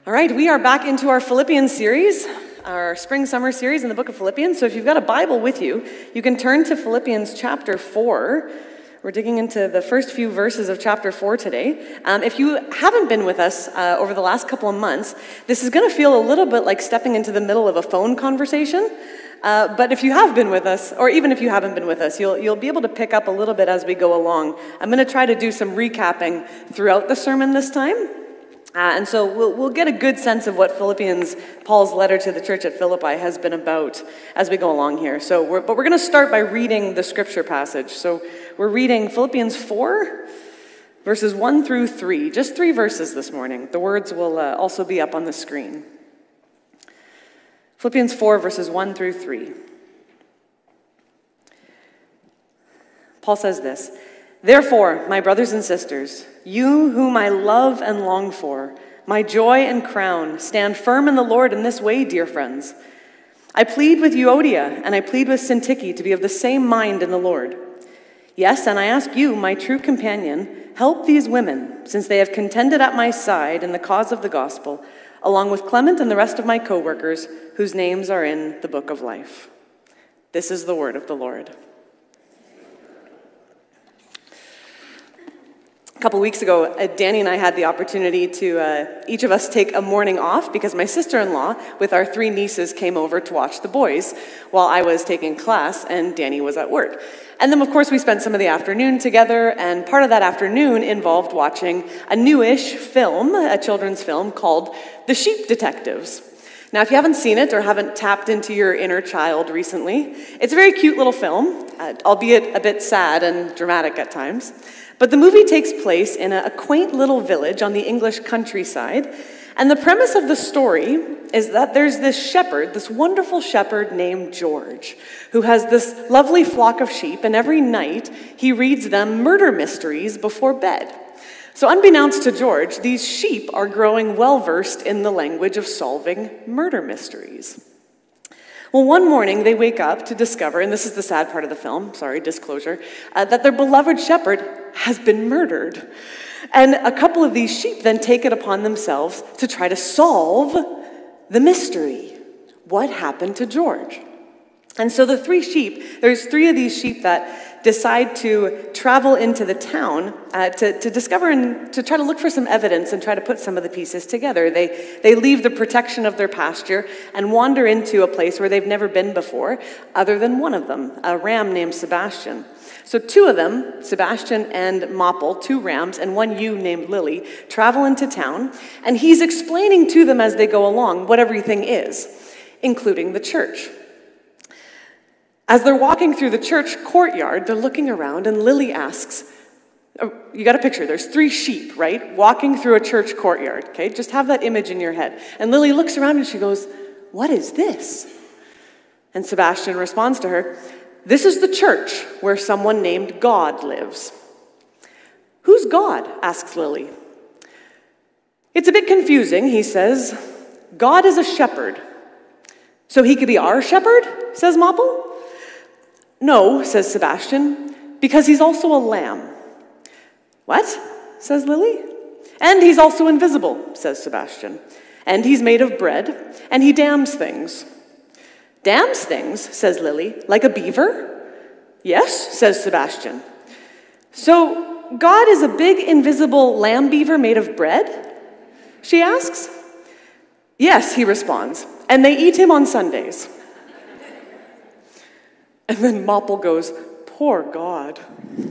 All right, we are back into our Philippians series, our spring-summer series in the book of Philippians. So if you've got a Bible with you, you can turn to Philippians chapter 4. We're digging into the first few verses of chapter 4 today. If you haven't been with us over the last couple of months, this is going to feel a little bit like stepping into the middle of a phone conversation. But if you have been with us, or even if you haven't been with us, you'll be able to pick up a little bit as we go along. I'm going to try to do some recapping throughout the sermon this time. And so we'll get a good sense of what Philippians, Paul's letter to the church at Philippi, has been about as we go along here. But we're going to start by reading the scripture passage. So we're reading Philippians 4, verses 1 through 3. Just 3 verses this morning. The words will also be up on the screen. Philippians 4, verses 1 through 3. Paul says this: "Therefore, my brothers and sisters, you whom I love and long for, my joy and crown, stand firm in the Lord in this way, dear friends. I plead with Euodia and I plead with Syntyche to be of the same mind in the Lord. Yes, and I ask you, my true companion, help these women, since they have contended at my side in the cause of the gospel, along with Clement and the rest of my co-workers, whose names are in the book of life." This is the word of the Lord. A couple weeks ago, Danny and I had the opportunity to each of us take a morning off because my sister-in-law with our 3 nieces came over to watch the boys while I was taking class and Danny was at work. And then, of course, we spent some of the afternoon together, and part of that afternoon involved watching a newish film, a children's film called The Sheep Detectives. Now, if you haven't seen it or haven't tapped into your inner child recently, it's a very cute little film, albeit a bit sad and dramatic at times. But the movie takes place in a quaint little village on the English countryside, and the premise of the story is that there's this shepherd, this wonderful shepherd named George, who has this lovely flock of sheep, and every night he reads them murder mysteries before bed. So unbeknownst to George, these sheep are growing well-versed in the language of solving murder mysteries. Well, one morning they wake up to discover, and this is the sad part of the film, sorry, disclosure, that their beloved shepherd has been murdered. And a couple of these sheep then take it upon themselves to try to solve the mystery. What happened to George? And so there's 3 of these sheep that decide to travel into the town to discover and to try to look for some evidence and try to put some of the pieces together. They leave the protection of their pasture and wander into a place where they've never been before, other than one of them, a ram named Sebastian. So 2 of them, Sebastian and Mopple, 2 rams, and 1 ewe named Lily, travel into town, and he's explaining to them as they go along what everything is, including the church. As they're walking through the church courtyard, they're looking around, and Lily asks, you got a picture, there's 3 sheep, right? Walking through a church courtyard, okay? Just have that image in your head. And Lily looks around and she goes, "What is this?" And Sebastian responds to her, "This is the church where someone named God lives." "Who's God?" asks Lily. "It's a bit confusing," he says. "God is a shepherd." "So he could be our shepherd?" says Mopple. "No," says Sebastian, "because he's also a lamb." "What?" says Lily. "And he's also invisible," says Sebastian. "And he's made of bread, and he dams things." "Dams things?" says Lily. "Like a beaver?" "Yes," says Sebastian. "So God is a big invisible lamb beaver made of bread?" she asks. "Yes," he responds, "and they eat him on Sundays." And then Mopple goes, "Poor God."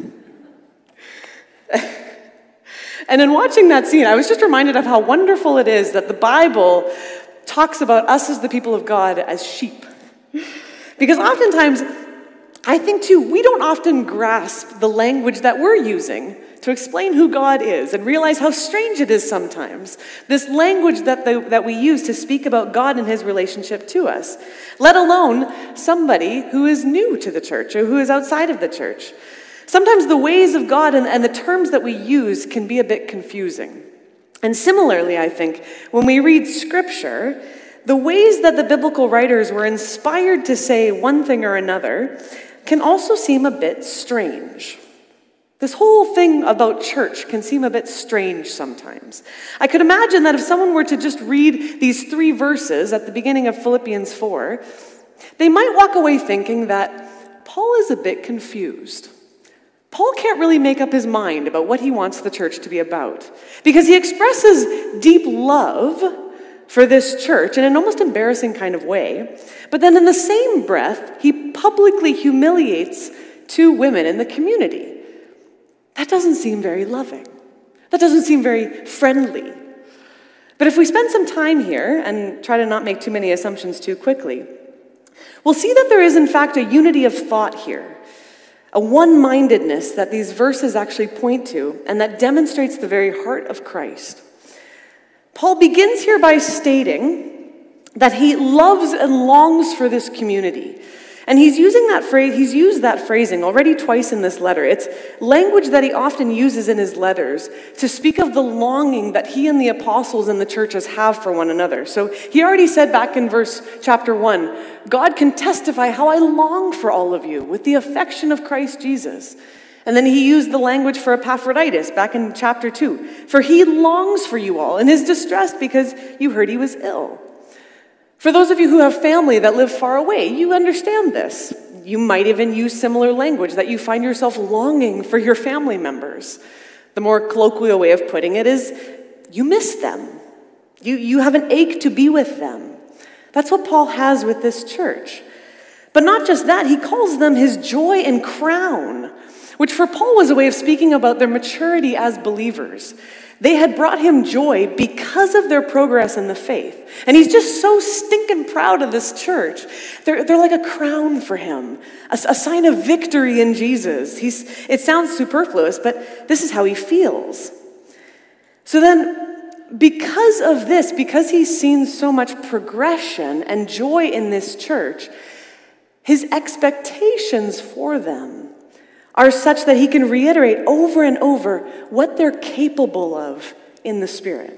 And in watching that scene, I was just reminded of how wonderful it is that the Bible talks about us as the people of God as sheep. Because oftentimes, I think too, we don't often grasp the language that we're using to explain who God is and realize how strange it is sometimes, this language that we use to speak about God and his relationship to us, let alone somebody who is new to the church or who is outside of the church. Sometimes the ways of God and the terms that we use can be a bit confusing. And similarly, I think, when we read scripture, the ways that the biblical writers were inspired to say one thing or another can also seem a bit strange. This whole thing about church can seem a bit strange sometimes. I could imagine that if someone were to just read these 3 verses at the beginning of Philippians 4, they might walk away thinking that Paul is a bit confused. Paul can't really make up his mind about what he wants the church to be about, because he expresses deep love for this church in an almost embarrassing kind of way, but then in the same breath, he publicly humiliates 2 women in the community. That doesn't seem very loving. That doesn't seem very friendly. But if we spend some time here and try to not make too many assumptions too quickly, we'll see that there is in fact a unity of thought here, a one-mindedness that these verses actually point to, and that demonstrates the very heart of Christ. Paul begins here by stating that he loves and longs for this community. And he's used that phrasing already twice in this letter. It's language that he often uses in his letters to speak of the longing that he and the apostles and the churches have for one another. So he already said back in chapter 1, God can testify how I long for all of you with the affection of Christ Jesus. And then he used the language for Epaphroditus back in chapter 2. For he longs for you all and is distressed because you heard he was ill. For those of you who have family that live far away, you understand this. You might even use similar language, that you find yourself longing for your family members. The more colloquial way of putting it is, you miss them. You have an ache to be with them. That's what Paul has with this church. But not just that, he calls them his joy and crown, which for Paul was a way of speaking about their maturity as believers. They had brought him joy because of their progress in the faith. And he's just so stinking proud of this church. They're like a crown for him, a sign of victory in Jesus. It sounds superfluous, but this is how he feels. So then, because of this, because he's seen so much progression and joy in this church, his expectations for them are such that he can reiterate over and over what they're capable of in the Spirit.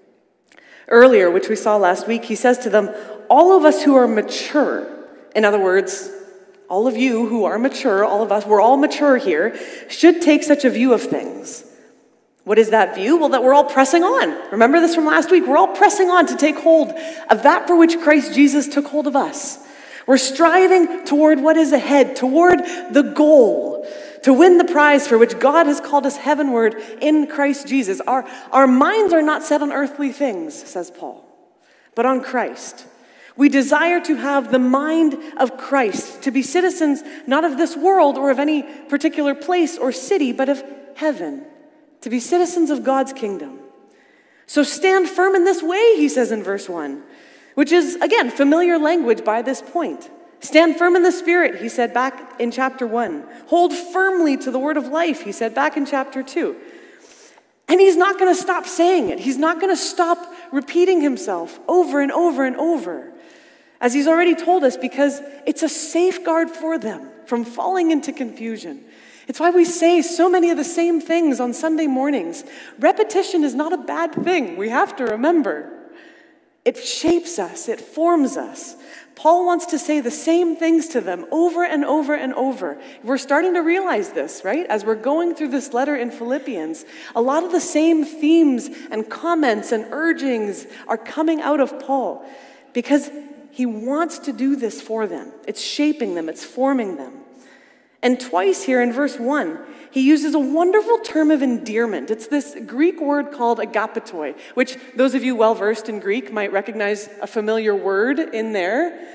Earlier, which we saw last week, he says to them, all of us who are mature, in other words, all of you who are mature, all of us, we're all mature here, should take such a view of things. What is that view? Well, that we're all pressing on. Remember this from last week? We're all pressing on to take hold of that for which Christ Jesus took hold of us. We're striving toward what is ahead, toward the goal, to win the prize for which God has called us heavenward in Christ Jesus. Our minds are not set on earthly things, says Paul, but on Christ. We desire to have the mind of Christ, to be citizens not of this world or of any particular place or city, but of heaven, to be citizens of God's kingdom. So stand firm in this way, he says in verse 1, which is, again, familiar language by this point. Stand firm in the Spirit, he said back in chapter 1. Hold firmly to the word of life, he said back in chapter 2. And he's not going to stop saying it. He's not going to stop repeating himself over and over and over, as he's already told us, because it's a safeguard for them from falling into confusion. It's why we say so many of the same things on Sunday mornings. Repetition is not a bad thing. We have to remember. It shapes us. It forms us. Paul wants to say the same things to them over and over and over. We're starting to realize this, right? As we're going through this letter in Philippians, a lot of the same themes and comments and urgings are coming out of Paul because he wants to do this for them. It's shaping them. It's forming them. And twice here in verse 1, he uses a wonderful term of endearment. It's this Greek word called agapetoi, which those of you well-versed in Greek might recognize a familiar word in there.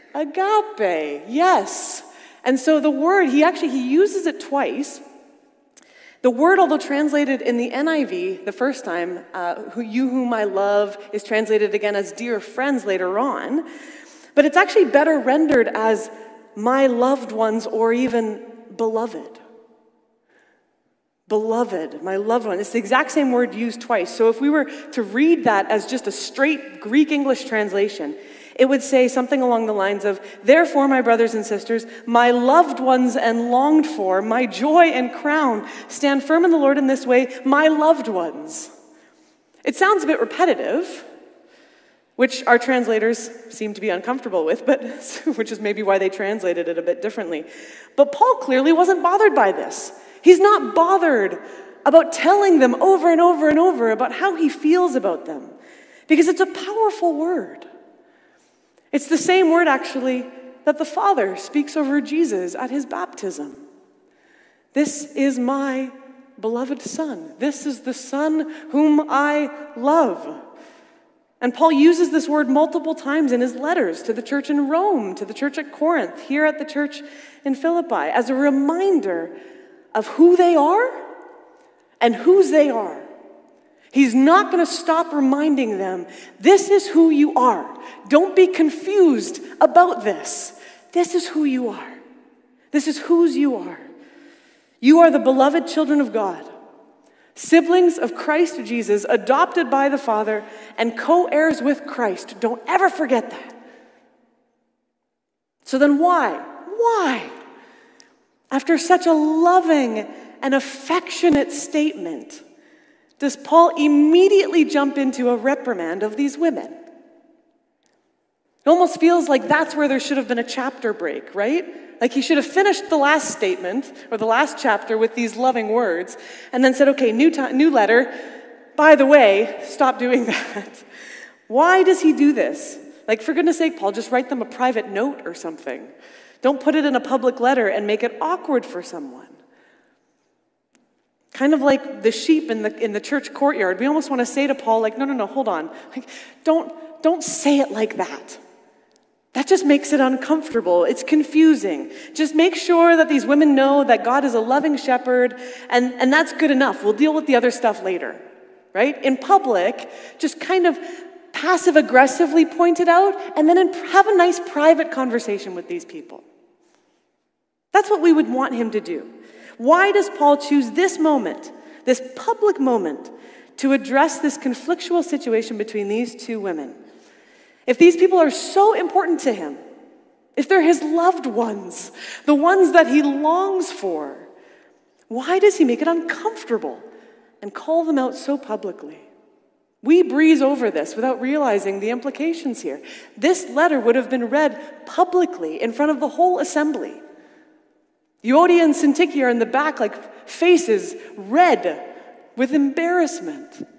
Agape, yes. And so the word, he uses it twice. The word, although translated in the NIV the first time, you whom I love, is translated again as dear friends later on. But it's actually better rendered as my loved ones, or even beloved. Beloved, my loved one. It's the exact same word used twice. So if we were to read that as just a straight Greek English translation, it would say something along the lines of, therefore, my brothers and sisters, my loved ones and longed for, my joy and crown, stand firm in the Lord in this way, my loved ones. It sounds a bit repetitive, which our translators seem to be uncomfortable with, but which is maybe why they translated it a bit differently. But Paul clearly wasn't bothered by this. He's not bothered about telling them over and over and over about how he feels about them, because it's a powerful word. It's the same word, actually, that the Father speaks over Jesus at his baptism. This is my beloved Son. This is the Son whom I love. And Paul uses this word multiple times in his letters to the church in Rome, to the church at Corinth, here at the church in Philippi, as a reminder of who they are and whose they are. He's not going to stop reminding them, this is who you are. Don't be confused about this. This is who you are. This is whose you are. You are the beloved children of God, siblings of Christ Jesus, adopted by the Father, and co-heirs with Christ. Don't ever forget that. So then why? Why? After such a loving and affectionate statement, does Paul immediately jump into a reprimand of these women? It almost feels like that's where there should have been a chapter break, right? Like he should have finished the last statement or the last chapter with these loving words and then said, okay, new letter. By the way, stop doing that. Why does he do this? Like, for goodness sake, Paul, just write them a private note or something. Don't put it in a public letter and make it awkward for someone. Kind of like the sheep in the church courtyard. We almost want to say to Paul, like, no, hold on. Like, don't say it like that. That just makes it uncomfortable. It's confusing. Just make sure that these women know that God is a loving shepherd, and that's good enough. We'll deal with the other stuff later, right? In public, just kind of passive-aggressively point it out, and then have a nice private conversation with these people. That's what we would want him to do. Why does Paul choose this moment, this public moment, to address this conflictual situation between these two women? If these people are so important to him, if they're his loved ones, the ones that he longs for, why does he make it uncomfortable and call them out so publicly? We breeze over this without realizing the implications here. This letter would have been read publicly in front of the whole assembly. Euodia and Syntyche are in the back like faces red with embarrassment.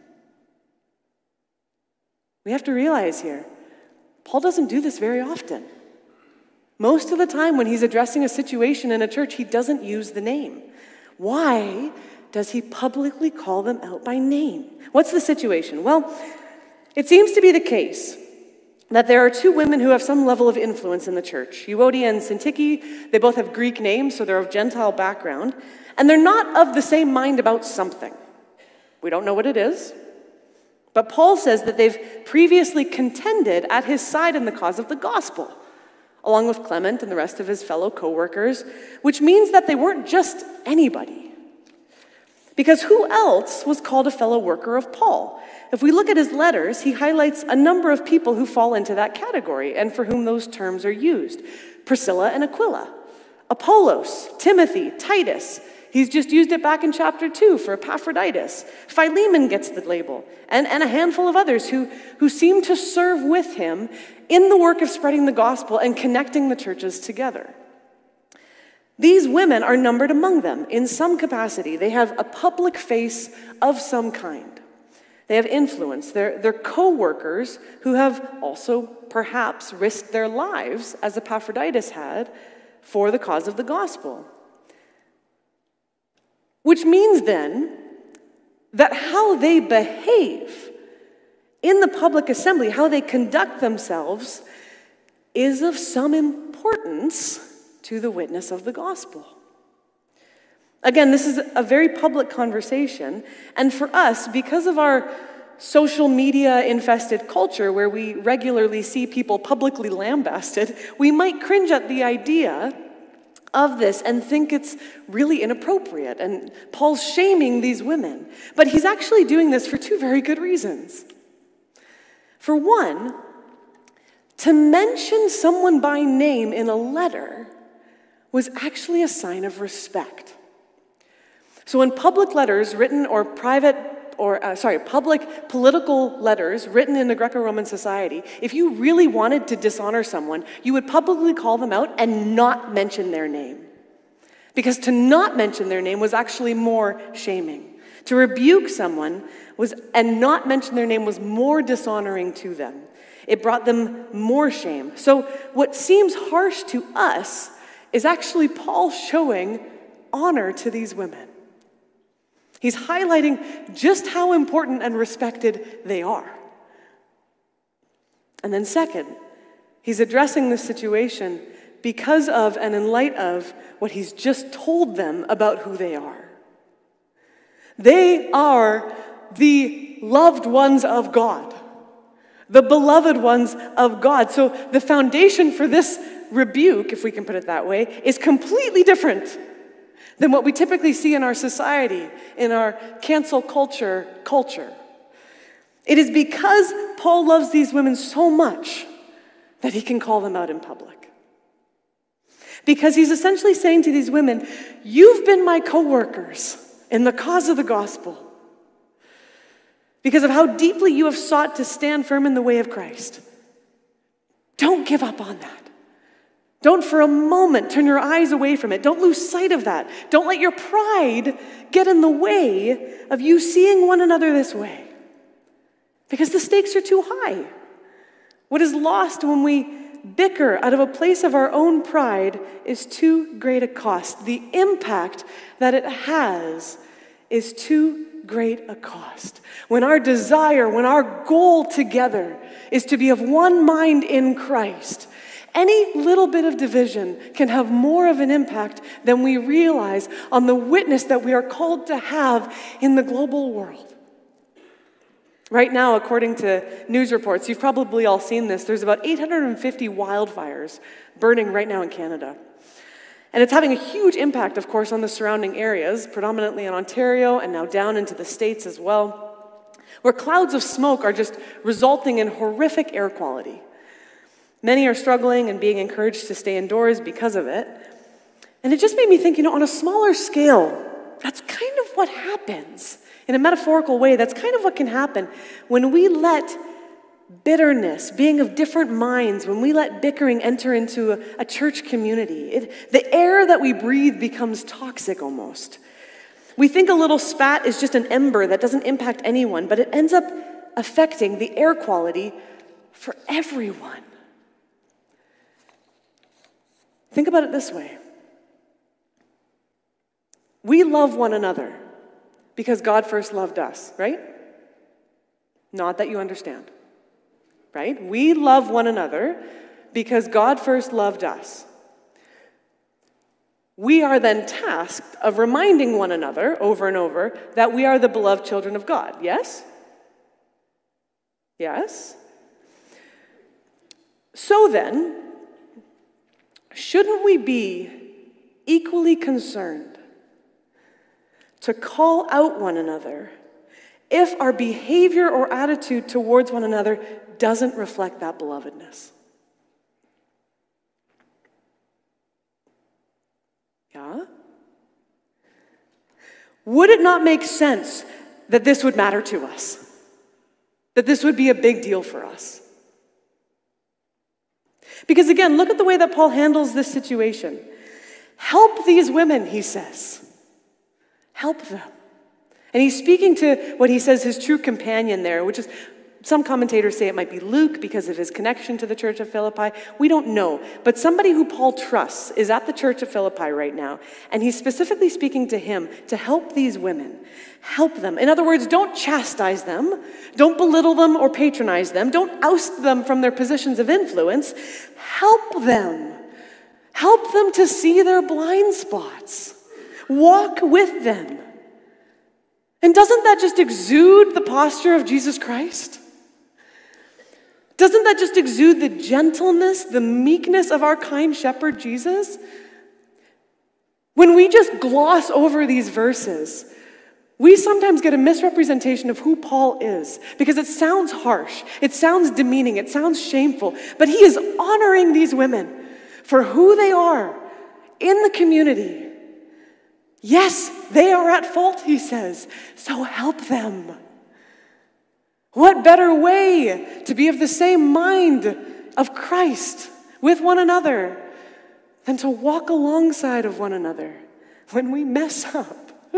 We have to realize here, Paul doesn't do this very often. Most of the time when he's addressing a situation in a church, he doesn't use the name. Why does he publicly call them out by name? What's the situation? Well, it seems to be the case that there are two women who have some level of influence in the church. Euodia and Syntyche, they both have Greek names, so they're of Gentile background, and they're not of the same mind about something. We don't know what it is, but Paul says that they've previously contended at his side in the cause of the gospel, along with Clement and the rest of his fellow co-workers, which means that they weren't just anybody. Because who else was called a fellow worker of Paul? If we look at his letters, he highlights a number of people who fall into that category and for whom those terms are used. Priscilla and Aquila, Apollos, Timothy, Titus. He's just used it back in chapter 2 for Epaphroditus. Philemon gets the label, and a handful of others who seem to serve with him in the work of spreading the gospel and connecting the churches together. These women are numbered among them in some capacity. They have a public face of some kind. They have influence. They're co-workers who have also perhaps risked their lives, as Epaphroditus had, for the cause of the gospel. Which means then that how they behave in the public assembly, how they conduct themselves, is of some importance to the witness of the gospel. Again, this is a very public conversation, and for us, because of our social media-infested culture where we regularly see people publicly lambasted, we might cringe at the idea of this and think it's really inappropriate, and Paul's shaming these women. But he's actually doing this for two very good reasons. For one, to mention someone by name in a letter was actually a sign of respect. So in public letters written or public political letters written in the Greco-Roman society, if you really wanted to dishonor someone, you would publicly call them out and not mention their name. because to not mention their name was actually more shaming. To rebuke someone and not mention their name was more dishonoring to them. It brought them more shame. So what seems harsh to us is actually Paul showing honor to these women. He's highlighting just how important and respected they are. And then second, he's addressing this situation because of and in light of what he's just told them about who they are. They are the loved ones of God, the beloved ones of God. So the foundation for this rebuke, if we can put it that way, is completely different than what we typically see in our society, in our cancel culture. It is because Paul loves these women so much that he can call them out in public. Because he's essentially saying to these women, you've been my co-workers in the cause of the gospel because of how deeply you have sought to stand firm in the way of Christ. Don't give up on that. Don't for a moment turn your eyes away from it. Don't lose sight of that. Don't let your pride get in the way of you seeing one another this way. Because the stakes are too high. What is lost when we bicker out of a place of our own pride is too great a cost. The impact that it has is too great a cost. When our desire, when our goal together is to be of one mind in Christ, any little bit of division can have more of an impact than we realize on the witness that we are called to have in the global world. Right now, according to news reports, you've probably all seen this, there's about 850 wildfires burning right now in Canada. And it's having a huge impact, of course, on the surrounding areas, predominantly in Ontario and now down into the States as well, where clouds of smoke are just resulting in horrific air quality. Many are struggling and being encouraged to stay indoors because of it. And it just made me think, on a smaller scale, that's kind of what happens. In a metaphorical way, that's kind of what can happen when we let bitterness, being of different minds, when we let bickering enter into a church community. The air that we breathe becomes toxic almost. We think a little spat is just an ember that doesn't impact anyone, but it ends up affecting the air quality for everyone. Think about it this way. We love one another because God first loved us, right? Not that you understand, right? We love one another because God first loved us. We are then tasked of reminding one another over and over that we are the beloved children of God, yes? Yes? So then, shouldn't we be equally concerned to call out one another if our behavior or attitude towards one another doesn't reflect that belovedness? Yeah? Would it not make sense that this would matter to us? That this would be a big deal for us? Because again, look at the way that Paul handles this situation. Help these women, he says. Help them. And he's speaking to what he says his true companion there, which is, some commentators say it might be Luke because of his connection to the church of Philippi. We don't know. But somebody who Paul trusts is at the church of Philippi right now. And he's specifically speaking to him to help these women. Help them. In other words, don't chastise them. Don't belittle them or patronize them. Don't oust them from their positions of influence. Help them. Help them to see their blind spots. Walk with them. And doesn't that just exude the posture of Jesus Christ? Doesn't that just exude the gentleness, the meekness of our kind shepherd Jesus? When we just gloss over these verses, we sometimes get a misrepresentation of who Paul is because it sounds harsh, it sounds demeaning, it sounds shameful, but he is honoring these women for who they are in the community. Yes, they are at fault, he says, so help them. What better way to be of the same mind of Christ with one another than to walk alongside of one another when we mess up.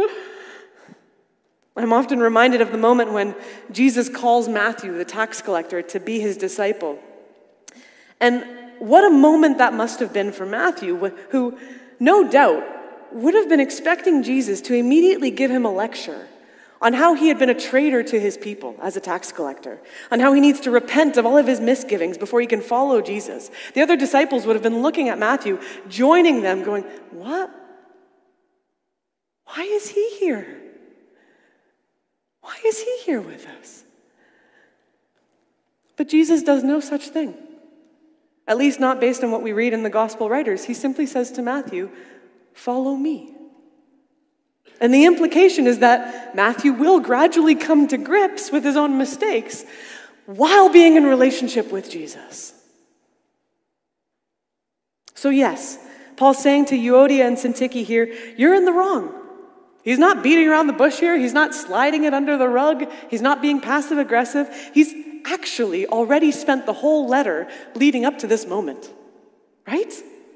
I'm often reminded of the moment when Jesus calls Matthew, the tax collector, to be his disciple. And what a moment that must have been for Matthew, who no doubt would have been expecting Jesus to immediately give him a lecture on how he had been a traitor to his people as a tax collector, on how he needs to repent of all of his misgivings before he can follow Jesus. The other disciples would have been looking at Matthew, joining them, going, "What? Why is he here? Why is he here with us?" But Jesus does no such thing, at least not based on what we read in the gospel writers. He simply says to Matthew, "Follow me." And the implication is that Matthew will gradually come to grips with his own mistakes while being in relationship with Jesus. So yes, Paul's saying to Euodia and Syntyche here, you're in the wrong. He's not beating around the bush here. He's not sliding it under the rug. He's not being passive aggressive. He's actually already spent the whole letter leading up to this moment, right?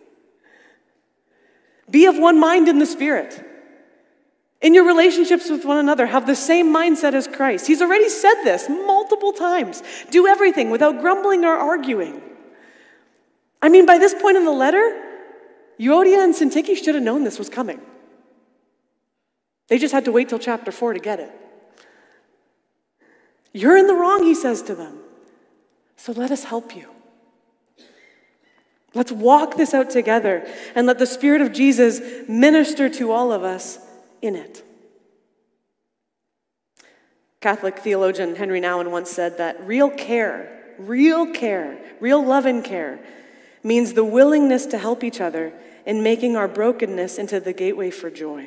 Be of one mind in the Spirit. In your relationships with one another, have the same mindset as Christ. He's already said this multiple times. Do everything without grumbling or arguing. I mean, by this point in the letter, Euodia and Syntyche should have known this was coming. They just had to wait till chapter 4 to get it. You're in the wrong, he says to them. So let us help you. Let's walk this out together and let the Spirit of Jesus minister to all of us in it. Catholic theologian Henry Nouwen once said that real love and care means the willingness to help each other in making our brokenness into the gateway for joy.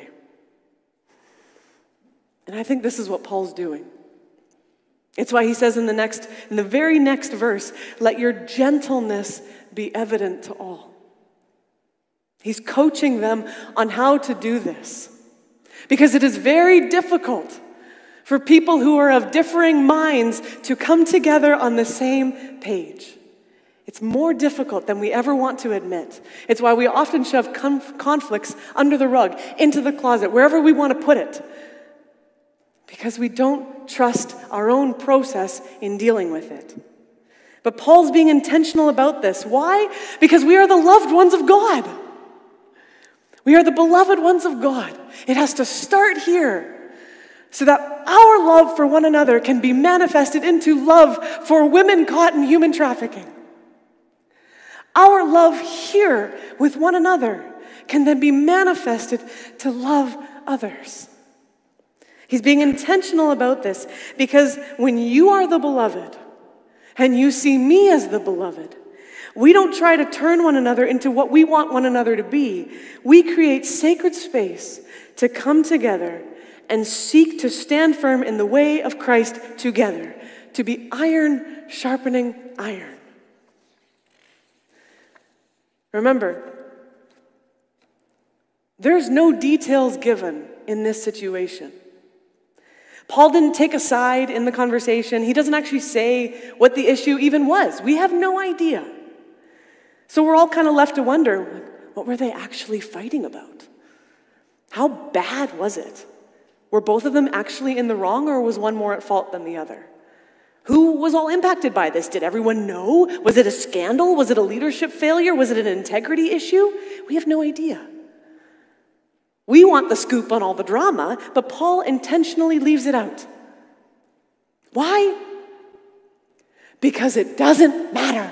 And I think this is what Paul's doing. It's why he says in the very next verse, let your gentleness be evident to all. He's coaching them on how to do this. Because it is very difficult for people who are of differing minds to come together on the same page. It's more difficult than we ever want to admit. It's why we often shove conflicts under the rug, into the closet, wherever we want to put it. Because we don't trust our own process in dealing with it. But Paul's being intentional about this. Why? Because we are the loved ones of God. We are the beloved ones of God. It has to start here so that our love for one another can be manifested into love for women caught in human trafficking. Our love here with one another can then be manifested to love others. He's being intentional about this because when you are the beloved and you see me as the beloved, we don't try to turn one another into what we want one another to be. We create sacred space to come together and seek to stand firm in the way of Christ together, to be iron sharpening iron. Remember, there's no details given in this situation. Paul didn't take a side in the conversation. He doesn't actually say what the issue even was. We have no idea. So we're all kind of left to wonder, what were they actually fighting about? How bad was it? Were both of them actually in the wrong, or was one more at fault than the other? Who was all impacted by this? Did everyone know? Was it a scandal? Was it a leadership failure? Was it an integrity issue? We have no idea. We want the scoop on all the drama, but Paul intentionally leaves it out. Why? Because it doesn't matter.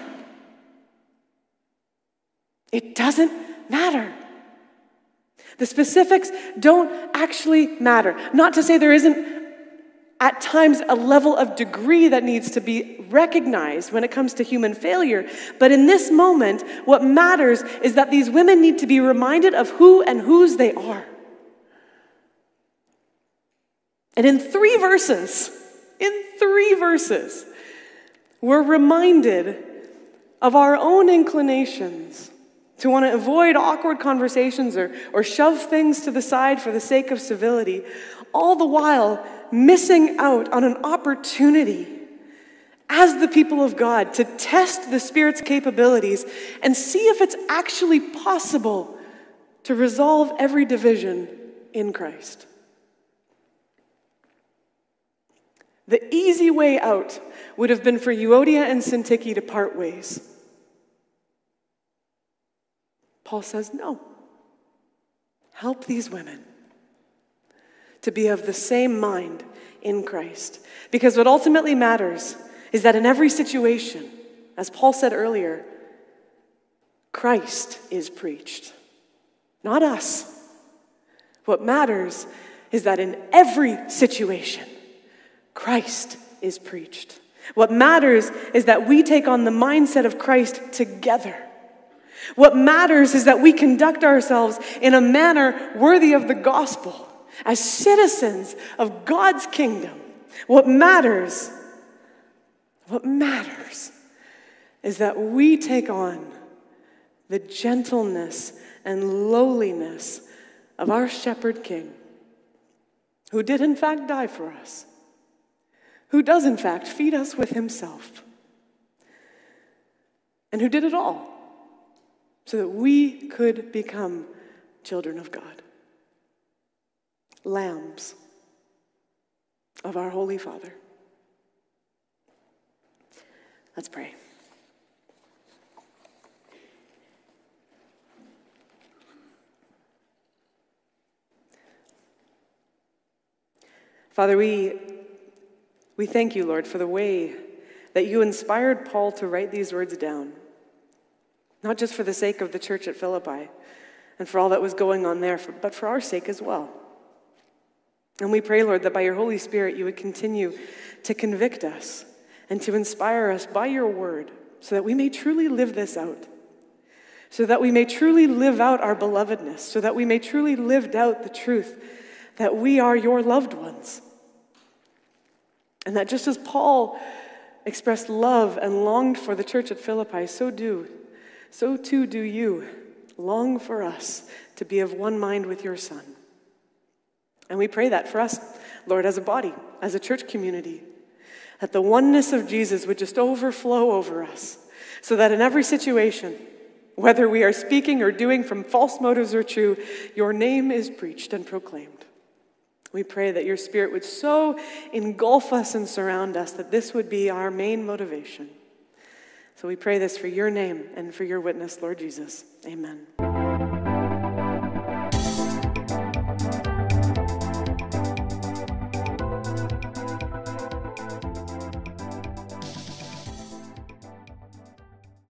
It doesn't matter. The specifics don't actually matter. Not to say there isn't at times a level of degree that needs to be recognized when it comes to human failure. But in this moment, what matters is that these women need to be reminded of who and whose they are. And in three verses, we're reminded of our own inclinations to want to avoid awkward conversations or shove things to the side for the sake of civility, all the while missing out on an opportunity as the people of God to test the Spirit's capabilities and see if it's actually possible to resolve every division in Christ. The easy way out would have been for Euodia and Syntyche to part ways. Paul says, no. Help these women to be of the same mind in Christ. Because what ultimately matters is that in every situation, as Paul said earlier, Christ is preached, not us. What matters is that in every situation, Christ is preached. What matters is that we take on the mindset of Christ together. What matters is that we conduct ourselves in a manner worthy of the gospel as citizens of God's kingdom. What matters is that we take on the gentleness and lowliness of our shepherd king, who did in fact die for us, who does in fact feed us with himself, and who did it all so that we could become children of God, lambs of our Holy Father. Let's pray. Father, we thank you, Lord, for the way that you inspired Paul to write these words down, not just for the sake of the church at Philippi and for all that was going on there, but for our sake as well. And we pray, Lord, that by your Holy Spirit you would continue to convict us and to inspire us by your word so that we may truly live this out, so that we may truly live out our belovedness, so that we may truly live out the truth that we are your loved ones. And that just as Paul expressed love and longed for the church at Philippi, so too do you long for us to be of one mind with your Son. And we pray that for us, Lord, as a body, as a church community, that the oneness of Jesus would just overflow over us, so that in every situation, whether we are speaking or doing from false motives or true, your name is preached and proclaimed. We pray that your Spirit would so engulf us and surround us that this would be our main motivation. So we pray this for your name and for your witness, Lord Jesus. Amen.